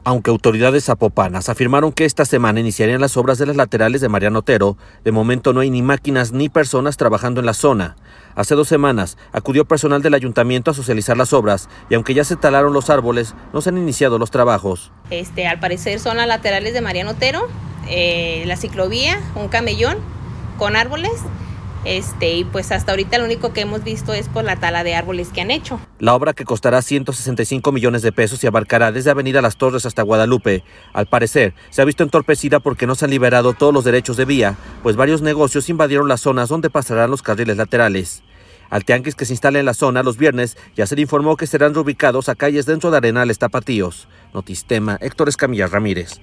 Aunque autoridades zapopanas afirmaron que esta semana iniciarían las obras de las laterales de Mariano Otero, de momento no hay ni máquinas ni personas trabajando en la zona. Hace 2 semanas acudió personal del ayuntamiento a socializar las obras y aunque ya se talaron los árboles, no se han iniciado los trabajos. Al parecer son las laterales de Mariano Otero, la ciclovía, un camellón con árboles. Y pues hasta ahorita lo único que hemos visto es por la tala de árboles que han hecho. La obra, que costará 165 millones de pesos y abarcará desde Avenida Las Torres hasta Guadalupe, al parecer se ha visto entorpecida porque no se han liberado todos los derechos de vía, pues varios negocios invadieron las zonas donde pasarán los carriles laterales. Al tianguis que se instala en la zona los viernes ya se le informó que serán reubicados a calles dentro de Arenales Tapatíos. Notistema, Héctor Escamilla Ramírez.